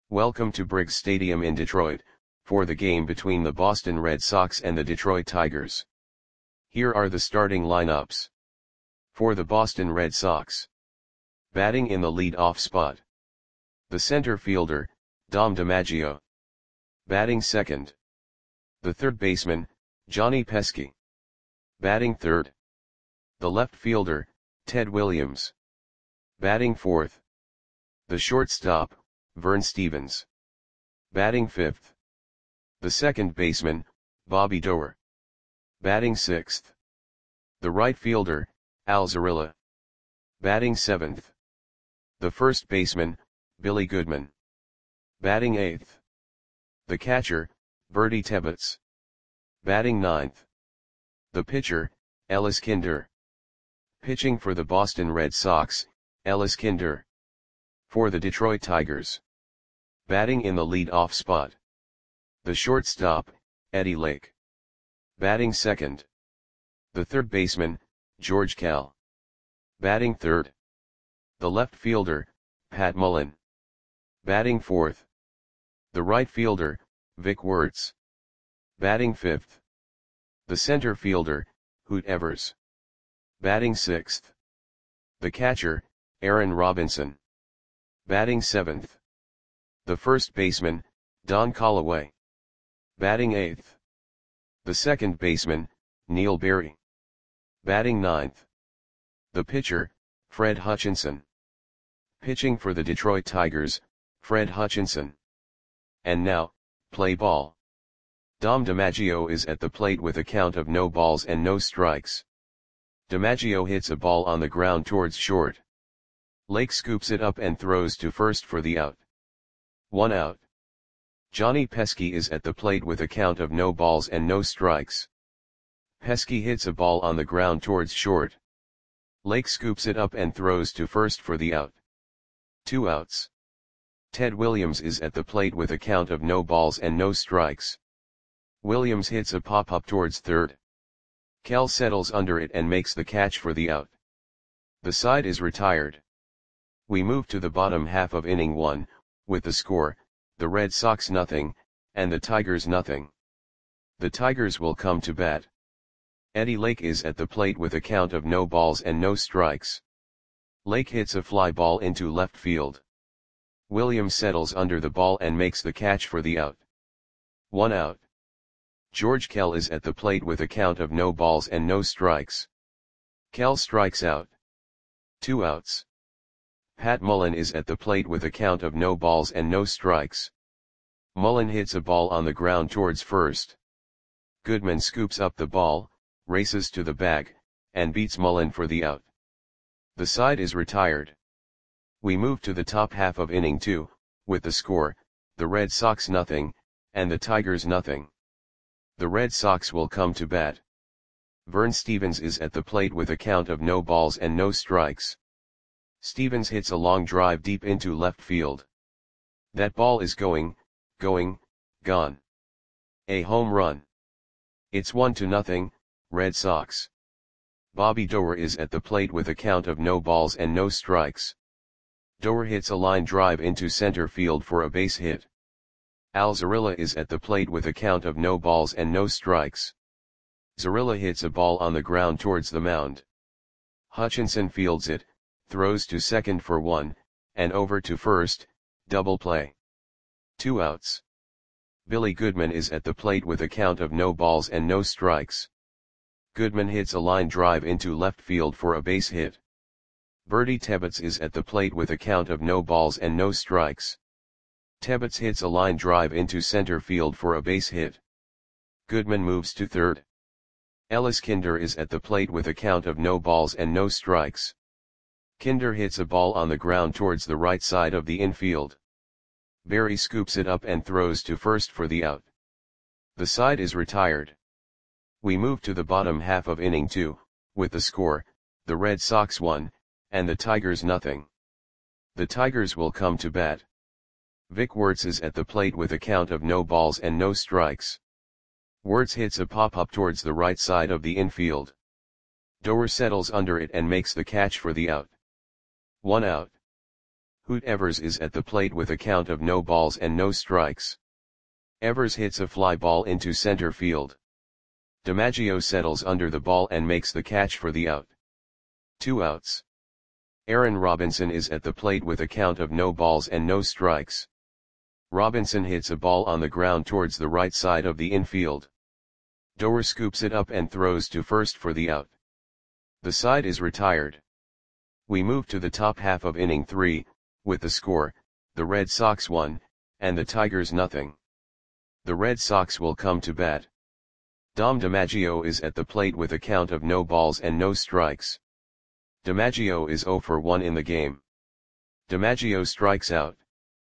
Welcome to Briggs Stadium in Detroit, for the game between the Boston Red Sox and the Detroit Tigers. Here are the starting lineups. For the Boston Red Sox. Batting in the lead-off spot. The center fielder, Dom DiMaggio. Batting second. The third baseman, Johnny Pesky. Batting third. The left fielder, Ted Williams. Batting fourth. The shortstop, Vern Stephens. Batting fifth. The second baseman, Bobby Doerr. Batting sixth. The right fielder, Al Zarilla. Batting seventh. The first baseman, Billy Goodman. Batting eighth. The catcher, Bertie Tebbetts. Batting ninth. The pitcher, Ellis Kinder. Pitching for the Boston Red Sox, Ellis Kinder. For the Detroit Tigers. Batting in the lead-off spot. The shortstop, Eddie Lake. Batting second. The third baseman, George Kell. Batting third. The left fielder, Pat Mullen. Batting fourth. The right fielder, Vic Wertz. Batting fifth. The center fielder, Hoot Evers. Batting sixth. The catcher, Aaron Robinson. Batting seventh. The first baseman, Don Callaway. Batting eighth. The second baseman, Neil Berry. Batting ninth. The pitcher, Fred Hutchinson. Pitching for the Detroit Tigers, Fred Hutchinson. And now, play ball. Dom DiMaggio is at the plate with a count of no balls and no strikes. DiMaggio hits a ball on the ground towards short. Lake scoops it up and throws to first for the out. 1 out. Johnny Pesky is at the plate with a count of no balls and no strikes. Pesky hits a ball on the ground towards short. Lake scoops it up and throws to first for the out. 2 outs. Ted Williams is at the plate with a count of no balls and no strikes. Williams hits a pop-up towards third. Kell settles under it and makes the catch for the out. The side is retired. We move to the bottom half of inning 1, with the score, the Red Sox nothing, and the Tigers nothing. The Tigers will come to bat. Eddie Lake is at the plate with a count of no balls and no strikes. Lake hits a fly ball into left field. Williams settles under the ball and makes the catch for the out. 1 out. George Kell is at the plate with a count of no balls and no strikes. Kell strikes out. 2 outs. Pat Mullen is at the plate with a count of no balls and no strikes. Mullen hits a ball on the ground towards first. Goodman scoops up the ball, races to the bag, and beats Mullen for the out. The side is retired. We move to the top half of inning 2, with the score, the Red Sox nothing, and the Tigers nothing. The Red Sox will come to bat. Vern Stephens is at the plate with a count of no balls and no strikes. Stephens hits a long drive deep into left field. That ball is gone. A home run. It's 1-0, Red Sox. Bobby Doerr is at the plate with a count of no balls and no strikes. Doerr hits a line drive into center field for a base hit. Al Zarilla is at the plate with a count of no balls and no strikes. Zarilla hits a ball on the ground towards the mound. Hutchinson fields it, throws to second for 1, and over to first, double play. 2 outs. Billy Goodman is at the plate with a count of no balls and no strikes. Goodman hits a line drive into left field for a base hit. Bertie Tebbetts is at the plate with a count of no balls and no strikes. Tebbetts hits a line drive into center field for a base hit. Goodman moves to third. Ellis Kinder is at the plate with a count of no balls and no strikes. Kinder hits a ball on the ground towards the right side of the infield. Berry scoops it up and throws to first for the out. The side is retired. We move to the bottom half of inning 2, with the score, the Red Sox 1, and the Tigers nothing. The Tigers will come to bat. Vic Wertz is at the plate with a count of no balls and no strikes. Wertz hits a pop-up towards the right side of the infield. Doerr settles under it and makes the catch for the out. 1 out. Hoot Evers is at the plate with a count of no balls and no strikes. Evers hits a fly ball into center field. DiMaggio settles under the ball and makes the catch for the out. 2 outs. Aaron Robinson is at the plate with a count of no balls and no strikes. Robinson hits a ball on the ground towards the right side of the infield. Doer scoops it up and throws to first for the out. The side is retired. We move to the top half of inning 3, with the score, the Red Sox 1, and the Tigers nothing. The Red Sox will come to bat. Dom DiMaggio is at the plate with a count of no balls and no strikes. DiMaggio is 0 for 1 in the game. DiMaggio strikes out.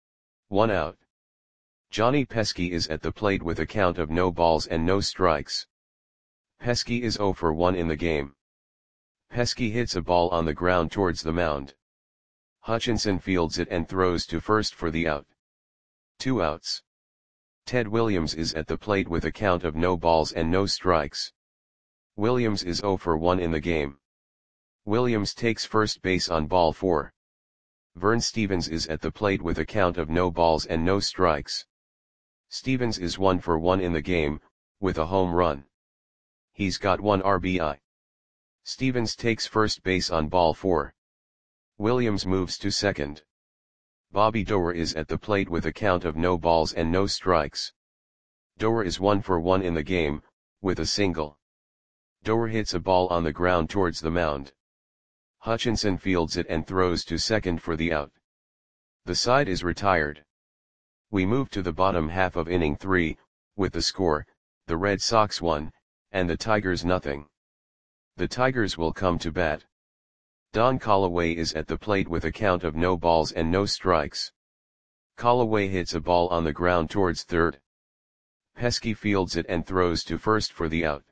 1 out. Johnny Pesky is at the plate with a count of no balls and no strikes. Pesky is 0 for 1 in the game. Pesky hits a ball on the ground towards the mound. Hutchinson fields it and throws to first for the out. 2 outs. Ted Williams is at the plate with a count of no balls and no strikes. Williams is 0 for 1 in the game. Williams takes first base on ball 4. Vern Stevens is at the plate with a count of no balls and no strikes. Stevens is 1 for 1 in the game, with a home run. He's got 1 RBI. Stevens takes first base on ball 4. Williams moves to second. Bobby Doer is at the plate with a count of no balls and no strikes. Doer is 1 for 1 in the game, with a single. Doer hits a ball on the ground towards the mound. Hutchinson fields it and throws to second for the out. The side is retired. We move to the bottom half of inning 3, with the score, the Red Sox 1, and the Tigers nothing. The Tigers will come to bat. Don Callaway is at the plate with a count of no balls and no strikes. Callaway hits a ball on the ground towards third. Pesky fields it and throws to first for the out.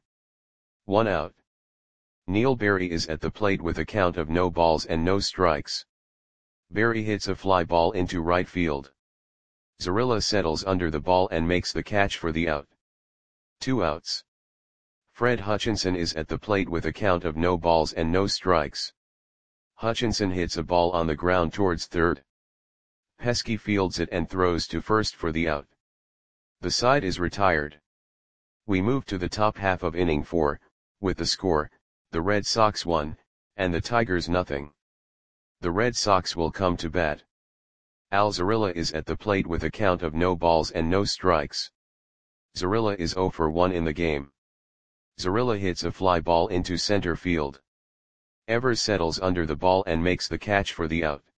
1 out. Neil Berry is at the plate with a count of no balls and no strikes. Berry hits a fly ball into right field. Zarilla settles under the ball and makes the catch for the out. 2 outs. Fred Hutchinson is at the plate with a count of no balls and no strikes. Hutchinson hits a ball on the ground towards third. Pesky fields it and throws to first for the out. The side is retired. We move to the top half of inning 4, with the score, the Red Sox 1, and the Tigers nothing. The Red Sox will come to bat. Al Zarilla is at the plate with a count of no balls and no strikes. Zarilla is 0 for 1 in the game. Zarilla hits a fly ball into center field. Evers settles under the ball and makes the catch for the out.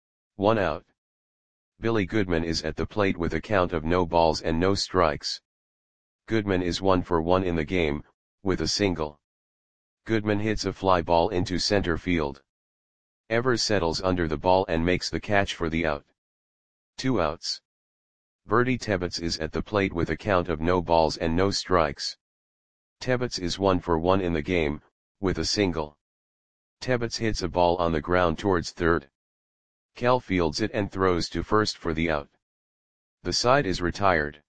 1 out. Billy Goodman is at the plate with a count of no balls and no strikes. Goodman is 1 for 1 in the game, with a single. Goodman hits a fly ball into center field. Evers settles under the ball and makes the catch for the out. 2 outs. Bertie Tebbetts is at the plate with a count of no balls and no strikes. Tebbetts is 1 for 1 in the game, with a single. Tebbetts hits a ball on the ground towards third. Kell fields it and throws to first for the out. The side is retired.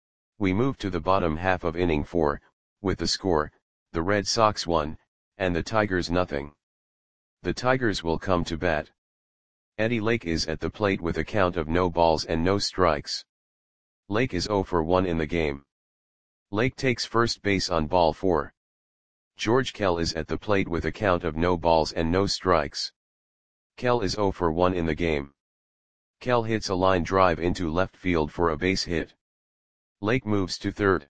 We move to the bottom half of inning 4, with the score, the Red Sox 1, and the Tigers nothing. The Tigers will come to bat. Eddie Lake is at the plate with a count of no balls and no strikes. Lake is 0 for 1 in the game. Lake takes first base on ball 4. George Kell is at the plate with a count of no balls and no strikes. Kell is 0 for 1 in the game. Kell hits a line drive into left field for a base hit. Lake moves to third.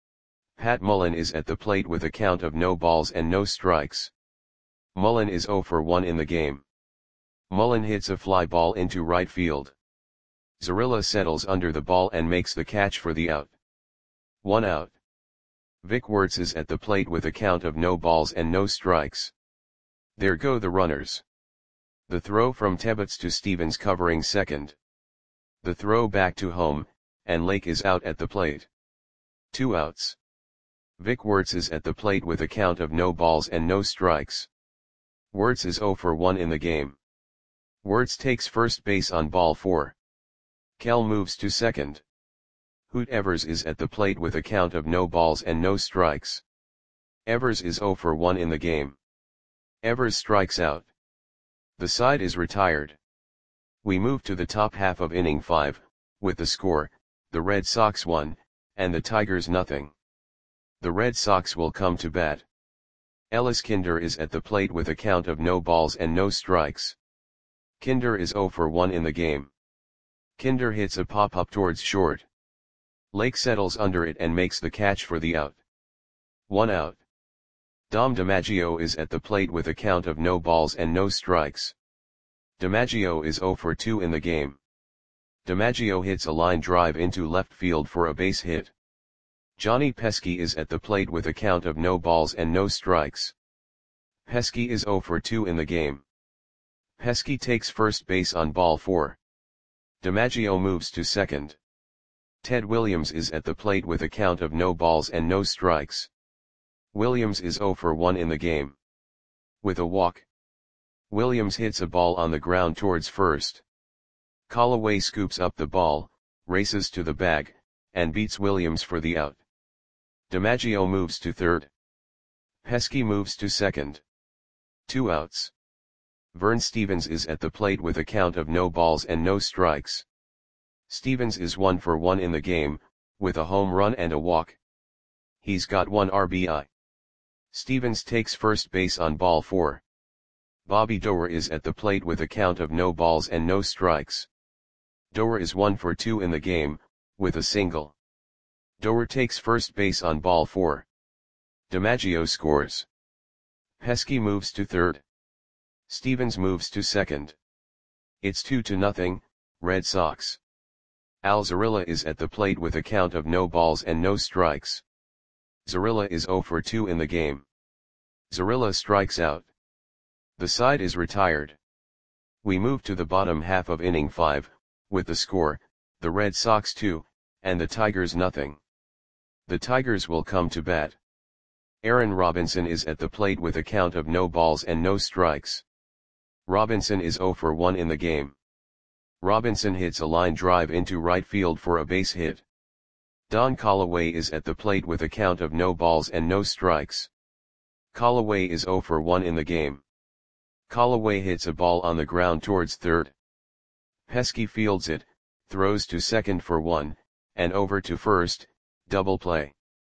Pat Mullen is at the plate with a count of no balls and no strikes. Mullen is 0 for 1 in the game. Mullen hits a fly ball into right field. Zarilla settles under the ball and makes the catch for the out. 1 out. Vic Wertz is at the plate with a count of no balls and no strikes. There go the runners. The throw from Tebbetts to Stevens covering second. The throw back to home, and Lake is out at the plate. 2 outs. Vic Wertz is at the plate with a count of no balls and no strikes. Wertz is 0 for 1 in the game. Wertz takes first base on ball 4. Kell moves to second. Hoot Evers is at the plate with a count of no balls and no strikes. Evers is 0 for 1 in the game. Evers strikes out. The side is retired. We move to the top half of inning 5, with the score, the Red Sox 1, and the Tigers nothing. The Red Sox will come to bat. Ellis Kinder is at the plate with a count of no balls and no strikes. Kinder is 0 for 1 in the game. Kinder hits a pop-up towards short. Lake settles under it and makes the catch for the out. 1 out. Dom DiMaggio is at the plate with a count of no balls and no strikes. DiMaggio is 0 for 2 in the game. DiMaggio hits a line drive into left field for a base hit. Johnny Pesky is at the plate with a count of no balls and no strikes. Pesky is 0 for 2 in the game. Pesky takes first base on ball 4. DiMaggio moves to second. Ted Williams is at the plate with a count of no balls and no strikes. Williams is 0 for 1 in the game. With a walk, Williams hits a ball on the ground towards first. Callaway scoops up the ball, races to the bag, and beats Williams for the out. DiMaggio moves to third. Pesky moves to second. 2 outs. Vern Stevens is at the plate with a count of no balls and no strikes. Stevens is 1 for 1 in the game, with a home run and a walk. He's got 1 RBI. Stevens takes first base on ball 4. Bobby Doerr is at the plate with a count of no balls and no strikes. Doerr is 1 for 2 in the game, with a single. Doerr takes first base on ball 4. DiMaggio scores. Pesky moves to third. Stevens moves to second. It's 2-0, Red Sox. Al Zarilla is at the plate with a count of no balls and no strikes. Zarilla is 0 for 2 in the game. Zarilla strikes out. The side is retired. We move to the bottom half of inning 5, with the score, the Red Sox 2, and the Tigers nothing. The Tigers will come to bat. Aaron Robinson is at the plate with a count of no balls and no strikes. Robinson is 0 for 1 in the game. Robinson hits a line drive into right field for a base hit. Don Callaway is at the plate with a count of no balls and no strikes. Callaway is 0 for 1 in the game. Callaway hits a ball on the ground towards third. Pesky fields it, throws to second for 1, and over to first, double play.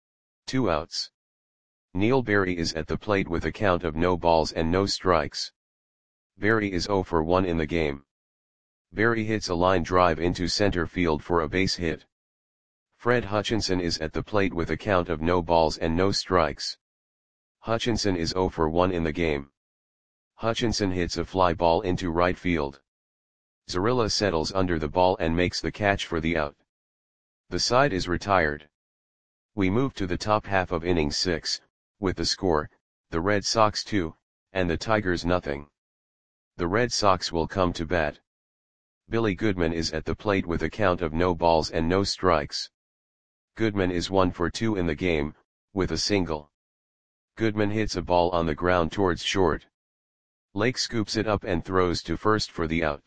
2 outs. Neil Berry is at the plate with a count of no balls and no strikes. Berry is 0 for 1 in the game. Berry hits a line drive into center field for a base hit. Fred Hutchinson is at the plate with a count of no balls and no strikes. Hutchinson is 0 for 1 in the game. Hutchinson hits a fly ball into right field. Zarilla settles under the ball and makes the catch for the out. The side is retired. We move to the top half of inning 6, with the score, the Red Sox 2, and the Tigers nothing. The Red Sox will come to bat. Billy Goodman is at the plate with a count of no balls and no strikes. Goodman is 1 for 2 in the game, with a single. Goodman hits a ball on the ground towards short. Lake scoops it up and throws to first for the out.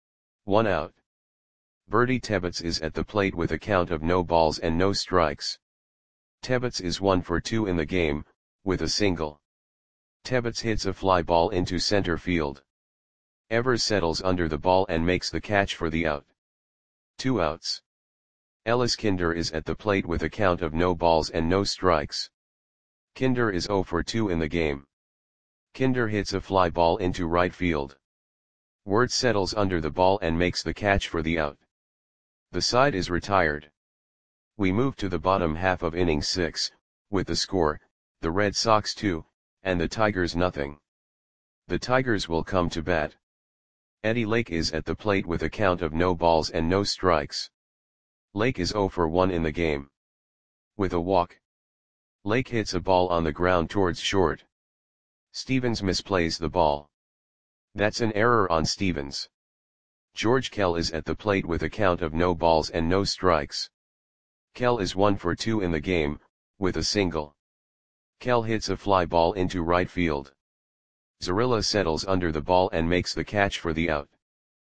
1 out. Bertie Tebbetts is at the plate with a count of no balls and no strikes. Tebbetts is 1 for 2 in the game, with a single. Tebbetts hits a fly ball into center field. Evers settles under the ball and makes the catch for the out. 2 outs. Ellis Kinder is at the plate with a count of no balls and no strikes. Kinder is 0 for 2 in the game. Kinder hits a fly ball into right field. Wirtz settles under the ball and makes the catch for the out. The side is retired. We move to the bottom half of inning 6, with the score, the Red Sox 2, and the Tigers nothing. The Tigers will come to bat. Eddie Lake is at the plate with a count of no balls and no strikes. Lake is 0 for 1 in the game. With a walk, Lake hits a ball on the ground towards short. Stevens misplays the ball. That's an error on Stevens. George Kell is at the plate with a count of no balls and no strikes. Kell is 1 for 2 in the game, with a single. Kell hits a fly ball into right field. Zarilla settles under the ball and makes the catch for the out.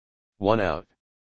1 out.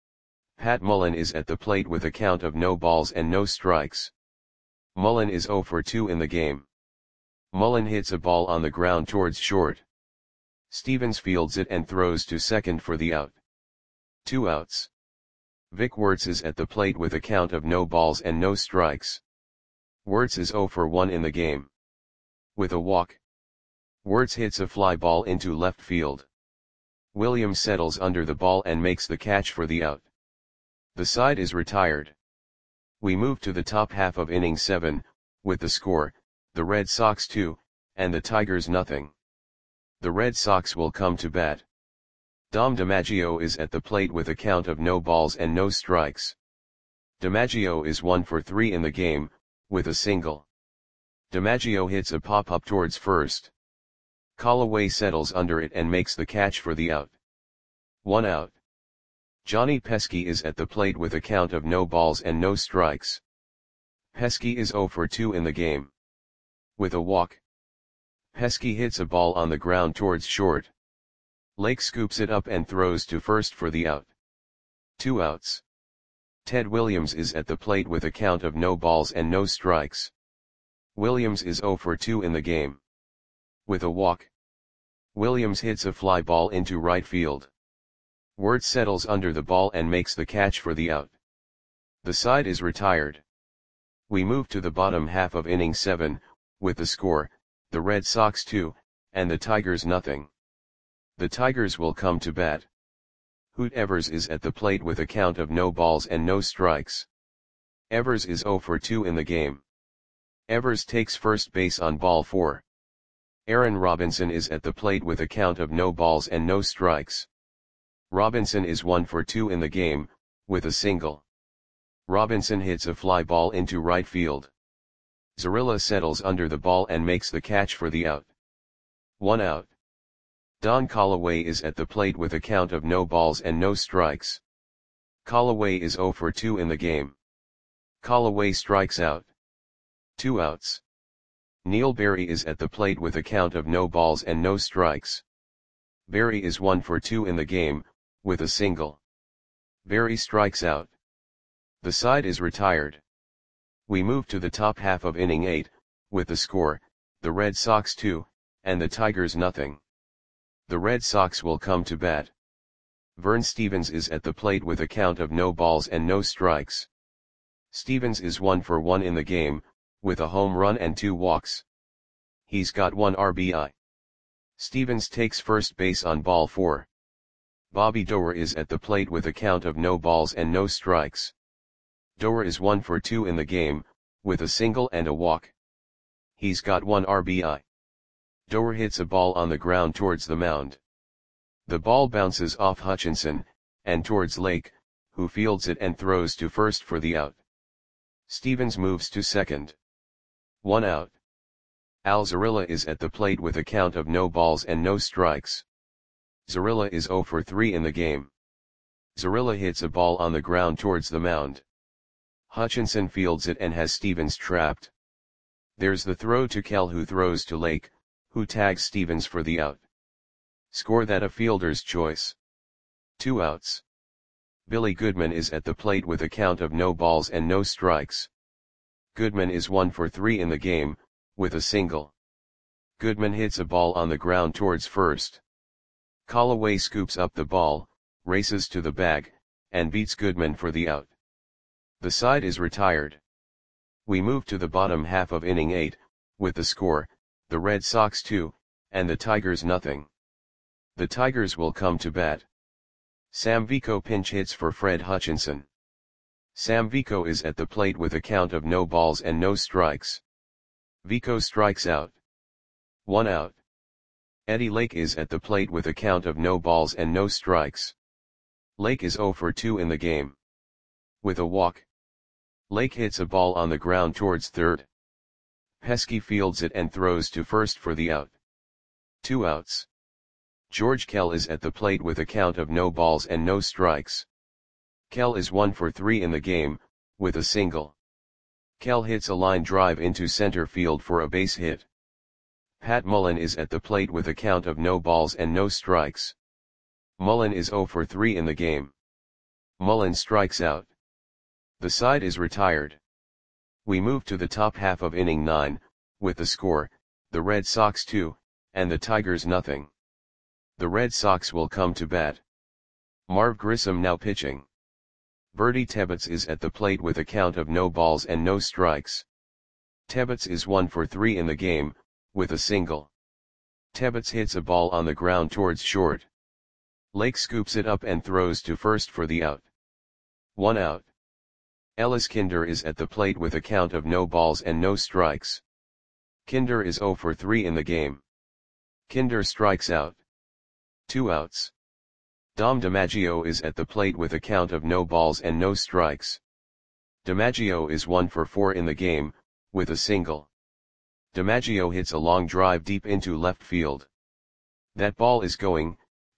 Pat Mullen is at the plate with a count of no balls and no strikes. Mullen is 0 for 2 in the game. Mullen hits a ball on the ground towards short. Stevens fields it and throws to second for the out. 2 outs. Vic Wertz is at the plate with a count of no balls and no strikes. Wertz is 0 for 1 in the game. With a walk, Wertz hits a fly ball into left field. Williams settles under the ball and makes the catch for the out. The side is retired. We move to the top half of inning 7, with the score, the Red Sox 2, and the Tigers nothing. The Red Sox will come to bat. Dom DiMaggio is at the plate with a count of no balls and no strikes. DiMaggio is 1 for 3 in the game, with a single. DiMaggio hits a pop-up towards first. Callaway settles under it and makes the catch for the out. 1 out. Johnny Pesky is at the plate with a count of no balls and no strikes. Pesky is 0 for 2 in the game. With a walk, Pesky hits a ball on the ground towards short. Lake scoops it up and throws to first for the out. 2 outs. Ted Williams is at the plate with a count of no balls and no strikes. Williams is 0 for 2 in the game. With a walk, Williams hits a fly ball into right field. Wertz settles under the ball and makes the catch for the out. The side is retired. We move to the bottom half of inning 7, with the score, the Red Sox 2, and the Tigers nothing. The Tigers will come to bat. Hoot Evers is at the plate with a count of no balls and no strikes. Evers is 0 for 2 in the game. Evers takes first base on ball 4. Aaron Robinson is at the plate with a count of no balls and no strikes. Robinson is 1 for 2 in the game, with a single. Robinson hits a fly ball into right field. Zarilla settles under the ball and makes the catch for the out. 1 out. Don Callaway is at the plate with a count of no balls and no strikes. Callaway is 0 for 2 in the game. Callaway strikes out. 2 outs. Neil Berry is at the plate with a count of no balls and no strikes. Berry is 1 for 2 in the game, with a single. Berry strikes out. The side is retired. We move to the top half of inning 8, with the score, the Red Sox 2, and the Tigers nothing. The Red Sox will come to bat. Vern Stevens is at the plate with a count of no balls and no strikes. Stevens is 1 for 1 in the game, with a home run and 2 walks. He's got 1 RBI. Stevens takes first base on ball 4. Bobby Doerr is at the plate with a count of no balls and no strikes. Doerr is 1 for 2 in the game, with a single and a walk. He's got 1 RBI. Doerr hits a ball on the ground towards the mound. The ball bounces off Hutchinson, and towards Lake, who fields it and throws to first for the out. Stevens moves to second. 1 out. Al Zarilla is at the plate with a count of no balls and no strikes. Zarilla is 0 for 3 in the game. Zarilla hits a ball on the ground towards the mound. Hutchinson fields it and has Stevens trapped. There's the throw to Kell, who throws to Lake, who tags Stevens for the out. Score that a fielder's choice. 2 outs. Billy Goodman is at the plate with a count of no balls and no strikes. Goodman is 1 for 3 in the game, with a single. Goodman hits a ball on the ground towards first. Callaway scoops up the ball, races to the bag, and beats Goodman for the out. The side is retired. We move to the bottom half of inning 8, with the score, the Red Sox 2, and the Tigers nothing. The Tigers will come to bat. Sam Vico pinch hits for Fred Hutchinson. Sam Vico is at the plate with a count of no balls and no strikes. Vico strikes out. 1 out. Eddie Lake is at the plate with a count of no balls and no strikes. Lake is 0 for 2 in the game. With a walk, Lake hits a ball on the ground towards third. Pesky fields it and throws to first for the out. 2 outs. George Kell is at the plate with a count of no balls and no strikes. Kell is 1 for 3 in the game, with a single. Kell hits a line drive into center field for a base hit. Pat Mullen is at the plate with a count of no balls and no strikes. Mullen is 0 for 3 in the game. Mullen strikes out. The side is retired. We move to the top half of inning 9, with the score, the Red Sox 2, and the Tigers nothing. The Red Sox will come to bat. Marv Grissom now pitching. Bertie Tebbets is at the plate with a count of no balls and no strikes. Tebbets is 1 for 3 in the game, with a single. Tebbets hits a ball on the ground towards short. Lake scoops it up and throws to first for the out. 1 out. Ellis Kinder is at the plate with a count of no balls and no strikes. Kinder is 0 for 3 in the game. Kinder strikes out. 2 outs. Dom DiMaggio is at the plate with a count of no balls and no strikes. DiMaggio is 1 for 4 in the game, with a single. DiMaggio hits a long drive deep into left field. That ball is gone.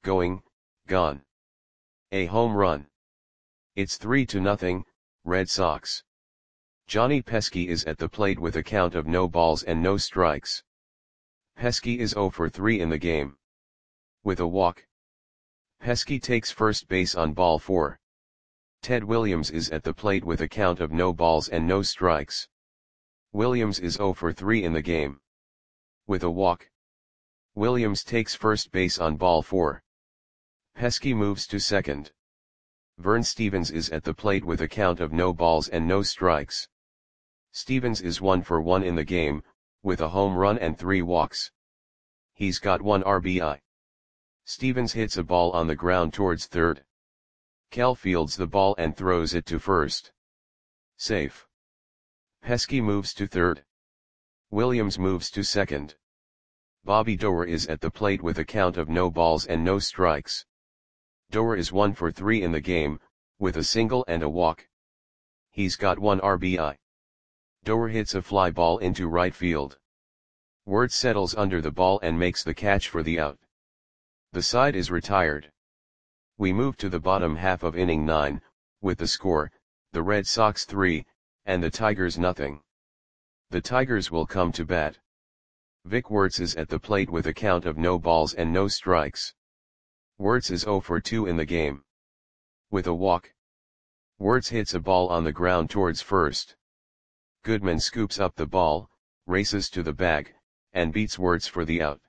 A home run. It's 3-0, Red Sox. Johnny Pesky is at the plate with a count of no balls and no strikes. Pesky is 0 for 3 in the game. With a walk. Pesky takes first base on ball 4. Ted Williams is at the plate with a count of no balls and no strikes. Williams is 0 for 3 in the game. With a walk. Williams takes first base on ball 4. Pesky moves to second. Vern Stevens is at the plate with a count of no balls and no strikes. Stevens is 1 for 1 in the game, with a home run and 3 walks. He's got 1 RBI. Stevens hits a ball on the ground towards third. Cal fields the ball and throws it to first. Safe. Pesky moves to third. Williams moves to second. Bobby Doerr is at the plate with a count of no balls and no strikes. Doerr is 1 for 3 in the game, with a single and a walk. He's got 1 RBI. Doerr hits a fly ball into right field. Wirtz settles under the ball and makes the catch for the out. The side is retired. We move to the bottom half of inning 9, with the score, the Red Sox 3, and the Tigers nothing. The Tigers will come to bat. Vic Wirtz is at the plate with a count of no balls and no strikes. Wirtz is 0 for 2 in the game. With a walk. Wirtz hits a ball on the ground towards first. Goodman scoops up the ball, races to the bag, and beats Wirtz for the out.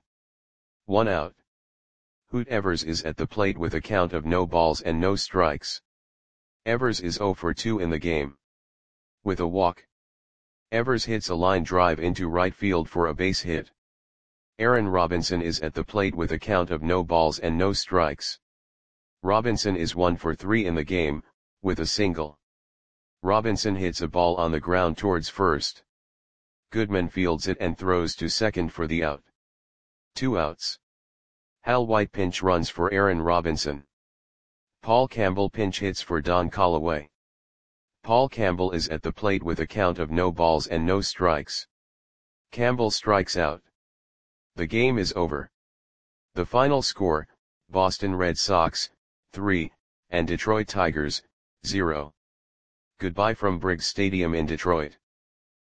1 out. Hoot Evers is at the plate with a count of no balls and no strikes. Evers is 0 for 2 in the game. With a walk. Evers hits a line drive into right field for a base hit. Aaron Robinson is at the plate with a count of no balls and no strikes. Robinson is 1 for 3 in the game, with a single. Robinson hits a ball on the ground towards first. Goodman fields it and throws to second for the out. 2 outs. Hal White pinch runs for Aaron Robinson. Paul Campbell pinch hits for Don Callaway. Paul Campbell is at the plate with a count of no balls and no strikes. Campbell strikes out. The game is over. The final score, Boston Red Sox, 3, and Detroit Tigers, 0. Goodbye from Briggs Stadium in Detroit.